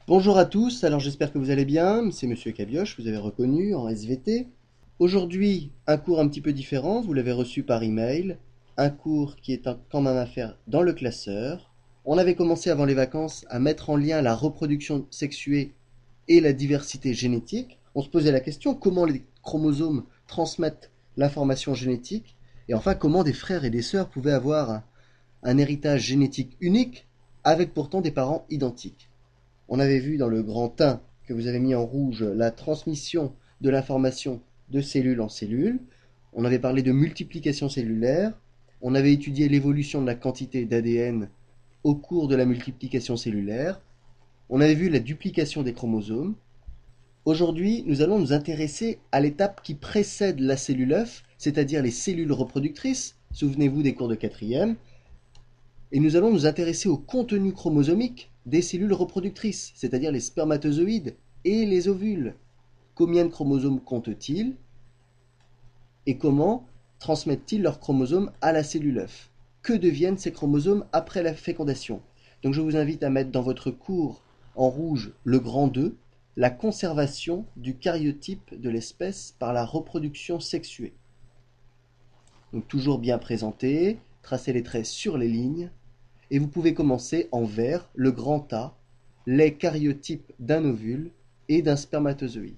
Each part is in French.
Bonjour à tous, alors j'espère que vous allez bien, c'est Monsieur Cabioche, vous avez reconnu en SVT. Aujourd'hui, un cours un petit peu différent, vous l'avez reçu par email, un cours qui est quand même à faire dans le classeur. On avait commencé avant les vacances à mettre en lien la reproduction sexuée et la diversité génétique. On se posait la question comment les chromosomes transmettent l'information génétique et enfin comment des frères et des sœurs pouvaient avoir un héritage génétique unique avec pourtant des parents identiques. On avait vu dans le grand 1 que vous avez mis en rouge la transmission de l'information de cellule en cellule. On avait parlé de multiplication cellulaire. On avait étudié l'évolution de la quantité d'ADN au cours de la multiplication cellulaire. On avait vu la duplication des chromosomes. Aujourd'hui, nous allons nous intéresser à l'étape qui précède la cellule œuf, c'est-à-dire les cellules reproductrices. Souvenez-vous des cours de quatrième. Et nous allons nous intéresser au contenu chromosomique des cellules reproductrices, c'est-à-dire les spermatozoïdes et les ovules. Combien de chromosomes comptent-ils et comment transmettent-ils leurs chromosomes à la cellule œuf? Que deviennent ces chromosomes après la fécondation? Donc je vous invite à mettre dans votre cours en rouge le grand 2, la conservation du karyotype de l'espèce par la reproduction sexuée. Donc toujours bien présenté, tracez les traits sur les lignes, et vous pouvez commencer en vert le grand A, les karyotypes d'un ovule et d'un spermatozoïde.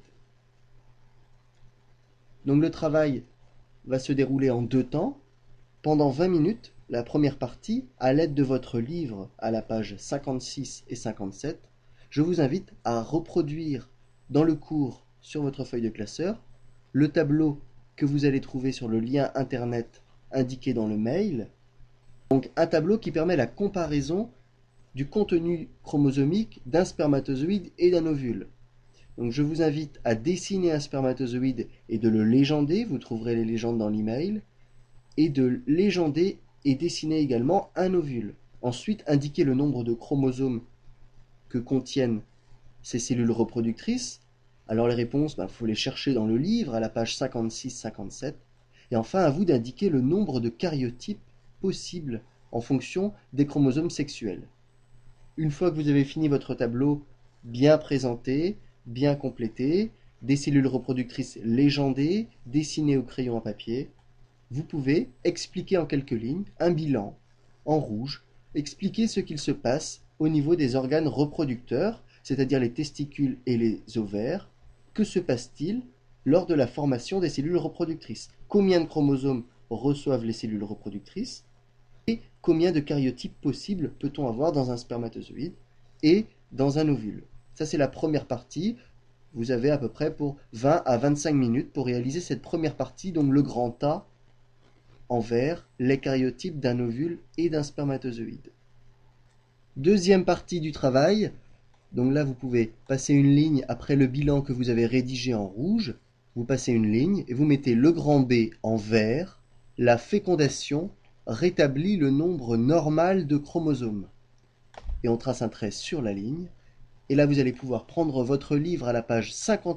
Donc le travail va se dérouler en deux temps. Pendant 20 minutes, la première partie, à l'aide de votre livre à la page 56 et 57, je vous invite à reproduire dans le cours sur votre feuille de classeur le tableau que vous allez trouver sur le lien internet indiqué dans le mail. Donc un tableau qui permet la comparaison du contenu chromosomique d'un spermatozoïde et d'un ovule. Donc je vous invite à dessiner un spermatozoïde et de le légender, vous trouverez les légendes dans l'email, et de légender et dessiner également un ovule. Ensuite, indiquer le nombre de chromosomes que contiennent ces cellules reproductrices. Alors les réponses, il faut les chercher dans le livre à la page 56-57. Et enfin, à vous d'indiquer le nombre de karyotypes possibles en fonction des chromosomes sexuels. Une fois que vous avez fini votre tableau bien présenté, bien complété, des cellules reproductrices légendées, dessinées au crayon à papier, vous pouvez expliquer en quelques lignes un bilan en rouge, expliquer ce qu'il se passe au niveau des organes reproducteurs, c'est-à-dire les testicules et les ovaires. Que se passe-t-il lors de la formation des cellules reproductrices? Combien de chromosomes reçoivent les cellules reproductrices? Et combien de karyotypes possibles peut-on avoir dans un spermatozoïde et dans un ovule? Ça, c'est la première partie. Vous avez à peu près pour 20 à 25 minutes pour réaliser cette première partie, donc le grand A en vert, les karyotypes d'un ovule et d'un spermatozoïde. Deuxième partie du travail, donc là vous pouvez passer une ligne après le bilan que vous avez rédigé en rouge, vous passez une ligne et vous mettez le grand B en vert, la fécondation rétablit le nombre normal de chromosomes. Et on trace un trait sur la ligne, et là vous allez pouvoir prendre votre livre à la page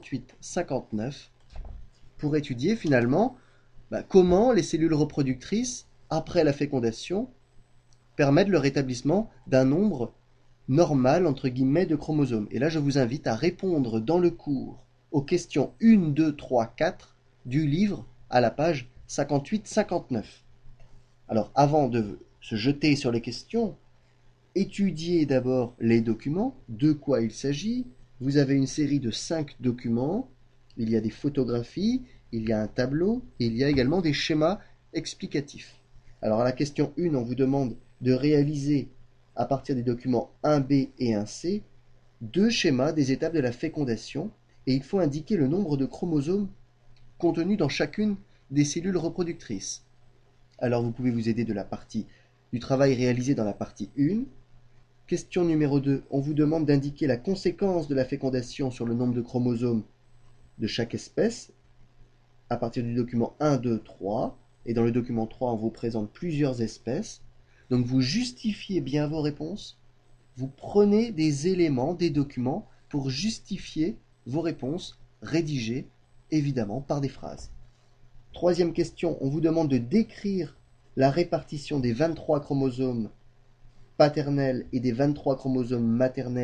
58-59 pour étudier finalement comment les cellules reproductrices, après la fécondation, permettent le rétablissement d'un nombre normal entre guillemets de chromosomes. Et là, je vous invite à répondre dans le cours aux questions 1, 2, 3, 4 du livre à la page 58-59. Alors, avant de se jeter sur les questions, étudiez d'abord les documents, de quoi il s'agit. Vous avez une série de 5 documents. Il y a des photographies, il y a un tableau, et il y a également des schémas explicatifs. Alors à la question 1, on vous demande de réaliser, à partir des documents 1B et 1C, deux schémas des étapes de la fécondation, et il faut indiquer le nombre de chromosomes contenus dans chacune des cellules reproductrices. Alors vous pouvez vous aider de la partie du travail réalisé dans la partie 1. Question numéro 2, on vous demande d'indiquer la conséquence de la fécondation sur le nombre de chromosomes de chaque espèce à partir du document 1, 2, 3. Et dans le document 3, on vous présente plusieurs espèces. Donc vous justifiez bien vos réponses. Vous prenez des éléments, des documents pour justifier vos réponses rédigées, évidemment, par des phrases. Troisième question, on vous demande de décrire la répartition des 23 chromosomes paternels et des 23 chromosomes maternels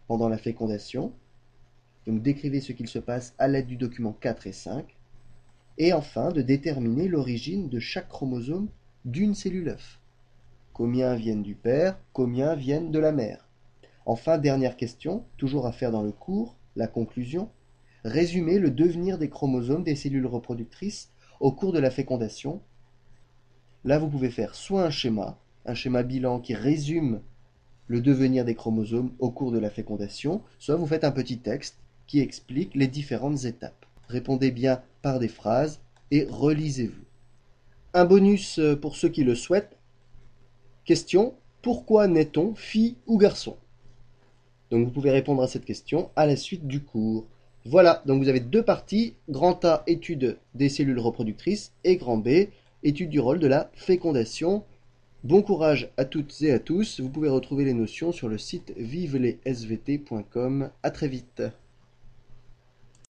pendant la fécondation. Donc décrivez ce qu'il se passe à l'aide du document 4 et 5. Et enfin, de déterminer l'origine de chaque chromosome d'une cellule œuf. Combien viennent du père, combien viennent de la mère. Enfin, dernière question, toujours à faire dans le cours, la conclusion. Résumer le devenir des chromosomes des cellules reproductrices au cours de la fécondation. Là, vous pouvez faire soit un schéma bilan qui résume le devenir des chromosomes au cours de la fécondation, soit vous faites un petit texte qui explique les différentes étapes. Répondez bien par des phrases et relisez-vous. Un bonus pour ceux qui le souhaitent. Question: pourquoi naît-on fille ou garçon? Donc vous pouvez répondre à cette question à la suite du cours. Voilà, donc vous avez deux parties, grand A, étude des cellules reproductrices, et grand B, étude du rôle de la fécondation. Bon courage à toutes et à tous, vous pouvez retrouver les notions sur le site vivelessvt.com. À très vite.